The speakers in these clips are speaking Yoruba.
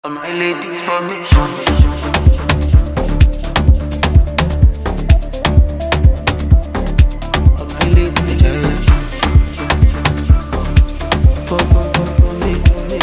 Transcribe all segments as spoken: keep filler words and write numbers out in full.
On my ladies for me. On my ladies for, for, for, for me.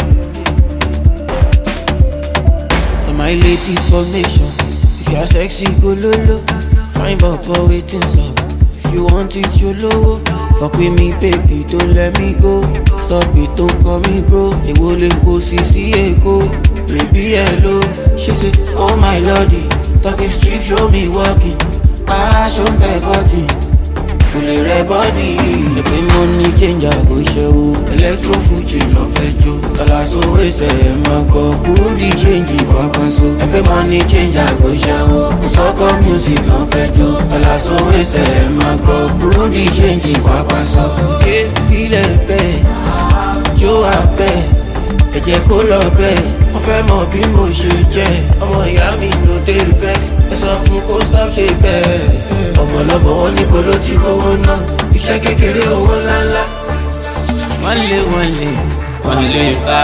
On my ladies formation. If you're sexy, go lolo. Fine baba waiting so. If you want it, you low. Fuck with me, baby, don't let me go. Stop it, don't call me bro. They will go see see go. Baby, hello. She said, oh my lordy. Talking street, show me walking. Ah, show me body. Fully red body. Every money change, I go show. Electro Fuji, love fejo. Dollars always say, my go. Rudy change, papa so. Every money change, I go show. Soccer music, love fejo. Dollars always say, my go. Rudy change, papa so. Yeah, feel it, babe. Joe, I bet. Ẹ̀jẹ̀ kó lọ bẹ́ẹ̀, wọ́n fẹ́ mọ̀ bí mo ṣe jẹ́. Ọmọ ìyá mi ló dé vex, ẹ sọ fún kó stop ṣe bẹ́ẹ̀. Ọmọ lọ́mọ wọn níbo ló ti rówó náà, iṣẹ́ kékeré owó ńláńlá. Wọ́n lé wọ́n lé, wọ́n lé bá.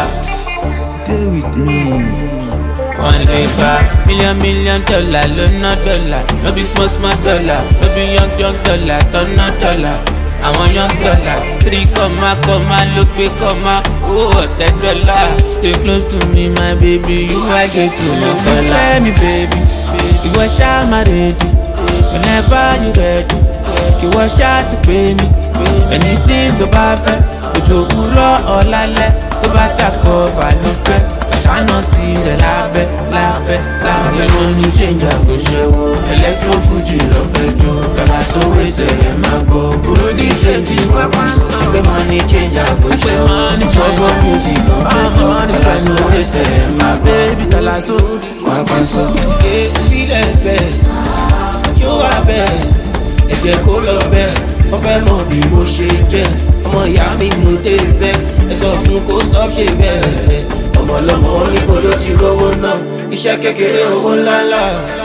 Wọ́n lé bá. Million million dollar ló ná dọ́là. No be small small dollar, no be young young dollar, tọ́nà dọ́là. Àwọn young dollar, three comma comma ló pé comma, owó ọ̀tẹ̀ dọ́là. Stay close to me my baby, you I get to know dollar. Let me baby, ìwọ ṣá máa ready, whenever you ready. Ìwọ ṣá ti pè mí, anything tó bá fẹ́. Òjò òwúrọ̀ ọ̀lálẹ̀, tó bá jàkọ̀ bà ló fẹ́. Ṣáná sí rẹ̀ lábẹ́, lábẹ́, lábẹ́. Every money change, I go show. Electro Fuji, love fejo. Dollars always say, my go. Rudy change, weapons. Every money change, I go show. Soccer music, love fejo. Dollars always say, my baby, dollars always weapons. Yeah, feel it, babe. You are bad. Ẹ̀jẹ̀ kó lọ bẹ́ẹ̀. Wọ́n fẹ́ mọ̀ bí mo ṣe jẹ́. Ọmọ ìyá mi ló dé vex. Ẹ sọ fún kó stop ṣe bẹ́ẹ̀. Ọmọ lọ́mọ wọn níbo ló ti rówó náà, iṣẹ́ kékeré owó ńláńlá.